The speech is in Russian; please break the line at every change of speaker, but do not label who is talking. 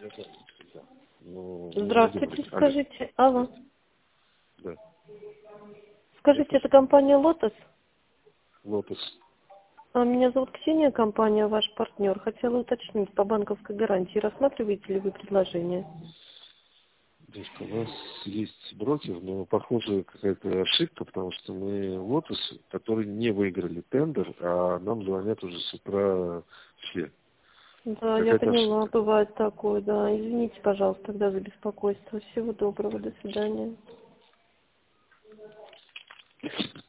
Здравствуйте, скажите. Алло.
Да.
Скажите, это компания «Лотос»?
Лотос.
Меня зовут Ксения, компания «Ваш партнер». Хотела уточнить, по банковской гарантии рассматриваете ли вы предложение?
Девушка, у нас есть брокер, но похоже какая-то ошибка, потому что мы Лотос, которые не выиграли тендер, а нам звонят уже с утра все.
Да, я
Какая-то
поняла,
ошибка.
бывает такое, да. Извините, пожалуйста, тогда за беспокойство. Всего доброго, до свидания.